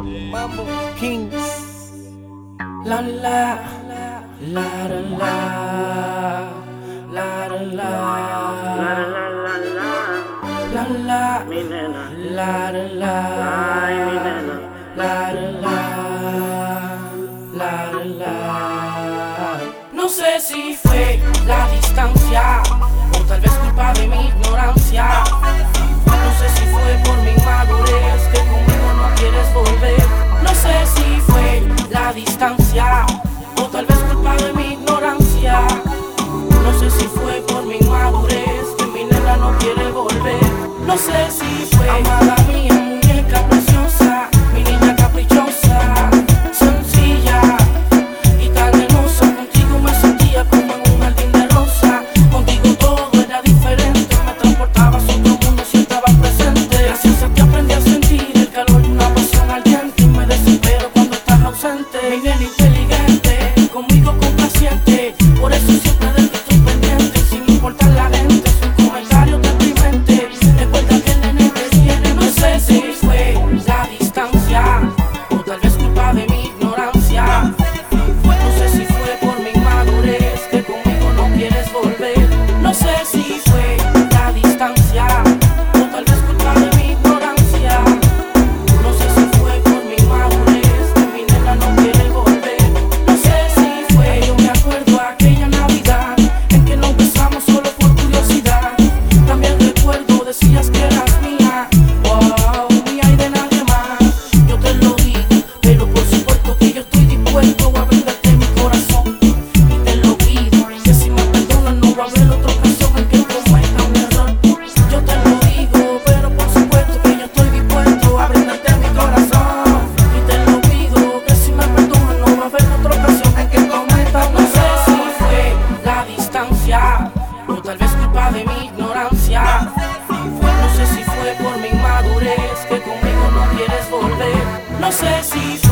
Mambo Kings. La la la la la la la la la la mi nena, la la ay mi nena, la la la. No sé si fue la distancia o tal vez culpa de mi ignorancia. No sé si fue por mi inmadurez que conmigo no quieres volver. No sé si fue la distancia o tal vez culpa de mi ignorancia. No sé si fue por mi inmadurez que mi nena no quiere volver. No sé si fue amada mía, muñeca preciosa, mi niña caprichosa, sencilla y tan hermosa. Contigo me sentía como en un jardín de rosa. Contigo todo era diferente, me transportabas a otro mundo si estabas presente. Gracias a ti aprendí a sentir el calor de una pasión ardiente y me desespero cuando estás ausente. Mi nena inteligente, conmigo complaciente, por eso siempre de ti estoy pendiente. Sin importar la gente, sus comentarios deprimentes. Recuerda que el nene te tiene. No sé si fue la distancia o tal vez culpa de mi ignorancia. No sé si fue por mi inmadurez que conmigo no quieres volver. No sé si fue la distancia o tal vez culpa de mi ignorancia. No sé si fue por mi inmadurez que mi nena no quiere volver. No sé si fue, yo me acuerdo aquella Navidad en que nos besamos solo por curiosidad. También recuerdo decías que eras mía, wow, mía y de nadie más. Yo te lo digo, pero por supuesto que yo estoy dispuesto a venderte mi corazón. Y te lo pido, que si me perdonas no va a haber otra ocasión en que cometa un error. Yo te lo digo, pero por supuesto que yo estoy dispuesto a brindarte mi corazón. Y te lo pido, que si me perdonas no va a haber otra ocasión en que cometa un error. No sé si fue la distancia o tal vez culpa de mi ignorancia. No sé si fue por mi inmadurez que conmigo no quieres volver. No sé si